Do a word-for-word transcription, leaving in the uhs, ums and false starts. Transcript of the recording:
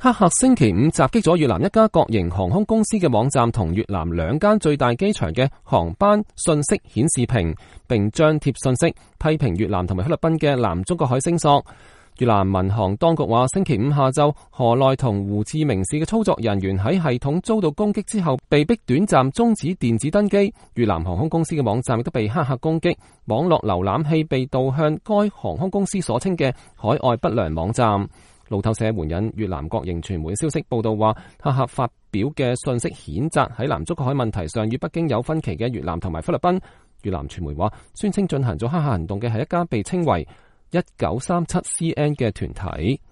黑客星期五襲擊咗越南一家國營航空公司嘅網站同越南兩間最大機場嘅航班信息顯示屏，並張貼信息批評越南同埋菲律賓嘅南中國海聲索。越南民航當局話，星期五下晝，河內同胡志明市嘅操作人員喺系統遭到攻擊之後，被迫短暫終止電子登機。越南航空公司嘅網站亦都被黑客攻擊，網絡瀏覽器被盜向該航空公司所稱嘅海外不良網站。路透社援引越南國營傳媒消息報道話，黑客發表嘅信息譴責喺南中國海問題上與北京有分歧嘅越南同埋菲律賓。越南傳媒話，宣稱進行咗黑客行動嘅係一家被稱為一九三七 C N 嘅團體。